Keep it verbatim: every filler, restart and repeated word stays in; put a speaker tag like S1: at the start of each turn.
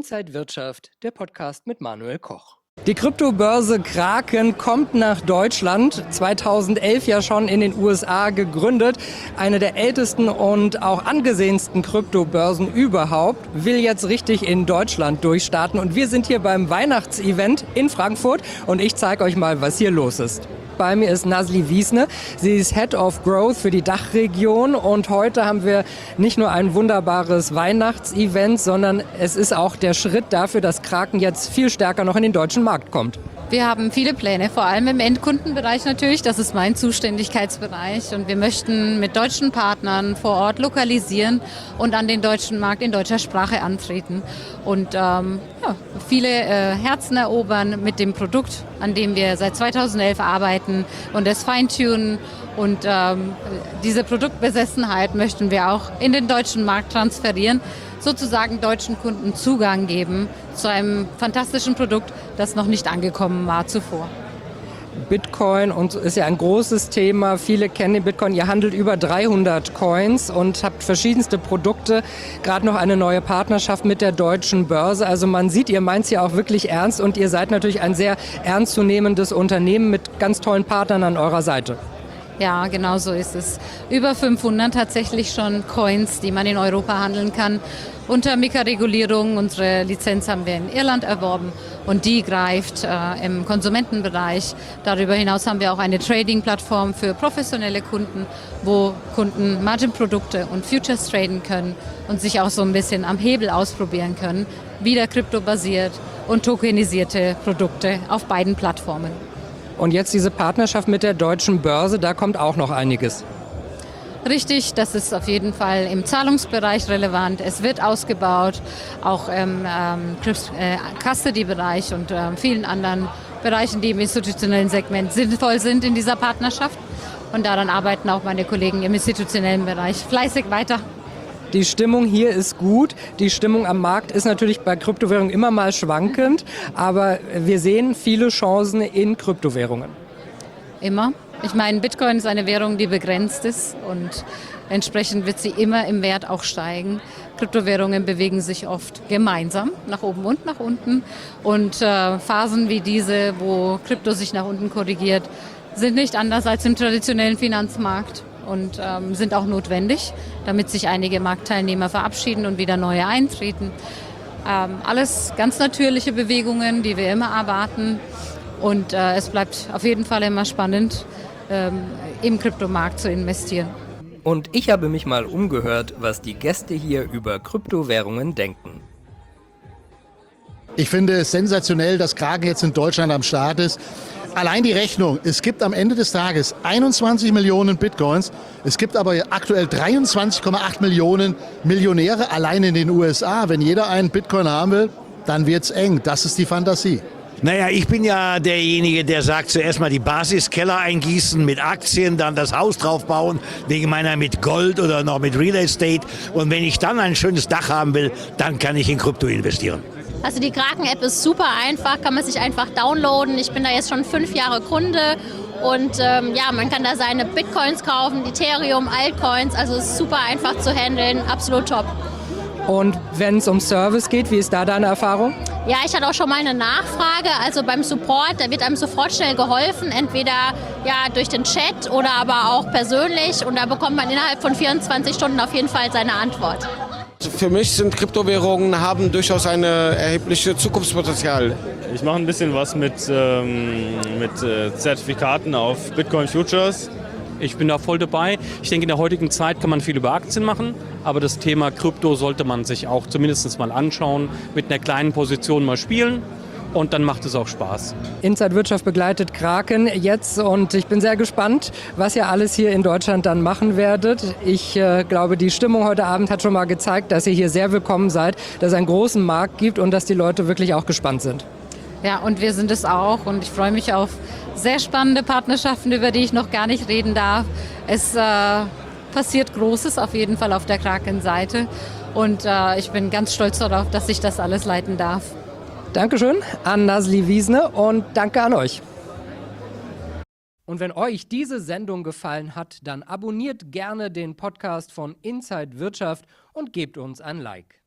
S1: Inside Wirtschaft, der Podcast mit Manuel Koch. Die Kryptobörse Kraken kommt nach Deutschland, zweitausendelf ja schon in den U S A gegründet. Eine der ältesten und auch angesehensten Kryptobörsen überhaupt, will jetzt richtig in Deutschland durchstarten. Und wir sind hier beim Weihnachtsevent in Frankfurt und ich zeige euch mal, was hier los ist. Bei mir ist Nazli Wiesne. Sie ist Head of Growth für die Dachregion und heute haben wir nicht nur ein wunderbares Weihnachtsevent, sondern es ist auch der Schritt dafür, dass Kraken jetzt viel stärker noch in den deutschen Markt kommt.
S2: Wir haben viele Pläne, vor allem im Endkundenbereich natürlich. Das ist mein Zuständigkeitsbereich und wir möchten mit deutschen Partnern vor Ort lokalisieren und an den deutschen Markt in deutscher Sprache antreten und ähm, ja, viele äh, Herzen erobern mit dem Produkt, an dem wir seit zweitausendelf arbeiten und es feintunen. Und ähm, diese Produktbesessenheit möchten wir auch in den deutschen Markt transferieren, sozusagen deutschen Kunden Zugang geben zu einem fantastischen Produkt, das noch nicht angekommen war zuvor.
S1: Bitcoin und ist ja ein großes Thema. Viele kennen den Bitcoin. Ihr handelt über dreihundert Coins und habt verschiedenste Produkte. Gerade noch eine neue Partnerschaft mit der deutschen Börse. Also man sieht, ihr meint es ja auch wirklich ernst und ihr seid natürlich ein sehr ernstzunehmendes Unternehmen mit ganz tollen Partnern an eurer Seite.
S2: Ja, genau so ist es. Über fünfhundert tatsächlich schon Coins, die man in Europa handeln kann. Unter MiCA-Regulierung, unsere Lizenz haben wir in Irland erworben und die greift äh, im Konsumentenbereich. Darüber hinaus haben wir auch eine Trading-Plattform für professionelle Kunden, wo Kunden Margin-Produkte und Futures traden können und sich auch so ein bisschen am Hebel ausprobieren können. Wieder kryptobasiert und tokenisierte Produkte auf beiden Plattformen.
S1: Und jetzt diese Partnerschaft mit der deutschen Börse, da kommt auch noch einiges.
S2: Richtig, das ist auf jeden Fall im Zahlungsbereich relevant. Es wird ausgebaut, auch im ähm, äh, Custody-Bereich und äh, vielen anderen Bereichen, die im institutionellen Segment sinnvoll sind in dieser Partnerschaft. Und daran arbeiten auch meine Kollegen im institutionellen Bereich fleißig weiter.
S1: Die Stimmung hier ist gut. Die Stimmung am Markt ist natürlich bei Kryptowährungen immer mal schwankend, aber wir sehen viele Chancen in Kryptowährungen.
S2: Immer. Ich meine, Bitcoin ist eine Währung, die begrenzt ist und entsprechend wird sie immer im Wert auch steigen. Kryptowährungen bewegen sich oft gemeinsam nach oben und nach unten und äh, Phasen wie diese, wo Krypto sich nach unten korrigiert, sind nicht anders als im traditionellen Finanzmarkt. Und ähm, sind auch notwendig, damit sich einige Marktteilnehmer verabschieden und wieder neue eintreten. Ähm, alles ganz natürliche Bewegungen, die wir immer erwarten. Und äh, es bleibt auf jeden Fall immer spannend, ähm, im Kryptomarkt zu investieren.
S1: Und ich habe mich mal umgehört, was die Gäste hier über Kryptowährungen denken.
S3: Ich finde es sensationell, dass Kraken jetzt in Deutschland am Start ist. Allein die Rechnung, es gibt am Ende des Tages einundzwanzig Millionen Bitcoins, es gibt aber aktuell dreiundzwanzig Komma acht Millionen Millionäre allein in den U S A. Wenn jeder einen Bitcoin haben will, dann wird's eng. Das ist die Fantasie.
S4: Naja, ich bin ja derjenige, der sagt, zuerst mal die Basiskeller eingießen mit Aktien, dann das Haus draufbauen, wegen meiner mit Gold oder noch mit Real Estate. Und wenn ich dann ein schönes Dach haben will, dann kann ich in Krypto investieren.
S5: Also die Kraken-App ist super einfach, kann man sich einfach downloaden. Ich bin da jetzt schon fünf Jahre Kunde und ähm, ja, man kann da seine Bitcoins kaufen, Ethereum, Altcoins, also es ist super einfach zu handeln, absolut top.
S1: Und wenn es um Service geht, wie ist da deine Erfahrung?
S5: Ja, ich hatte auch schon mal eine Nachfrage, also beim Support, da wird einem sofort schnell geholfen, entweder ja, durch den Chat oder aber auch persönlich und da bekommt man innerhalb von vierundzwanzig Stunden auf jeden Fall seine Antwort.
S6: Für mich sind Kryptowährungen haben durchaus ein erhebliches Zukunftspotenzial.
S7: Ich mache ein bisschen was mit, ähm, mit äh, Zertifikaten auf Bitcoin Futures.
S8: Ich bin da voll dabei. Ich denke, in der heutigen Zeit kann man viel über Aktien machen, aber das Thema Krypto sollte man sich auch zumindest mal anschauen, mit einer kleinen Position mal spielen. Und dann macht es auch Spaß.
S1: Inside Wirtschaft begleitet Kraken jetzt und ich bin sehr gespannt, was ihr alles hier in Deutschland dann machen werdet. Ich äh, glaube, die Stimmung heute Abend hat schon mal gezeigt, dass ihr hier sehr willkommen seid, dass es einen großen Markt gibt und dass die Leute wirklich auch gespannt sind.
S2: Ja, und wir sind es auch und ich freue mich auf sehr spannende Partnerschaften, über die ich noch gar nicht reden darf. Es äh, passiert Großes auf jeden Fall auf der Kraken-Seite und äh, ich bin ganz stolz darauf, dass ich das alles leiten darf.
S1: Dankeschön an Nazli Wiesne und danke an euch. Und wenn euch diese Sendung gefallen hat, dann abonniert gerne den Podcast von Inside Wirtschaft und gebt uns ein Like.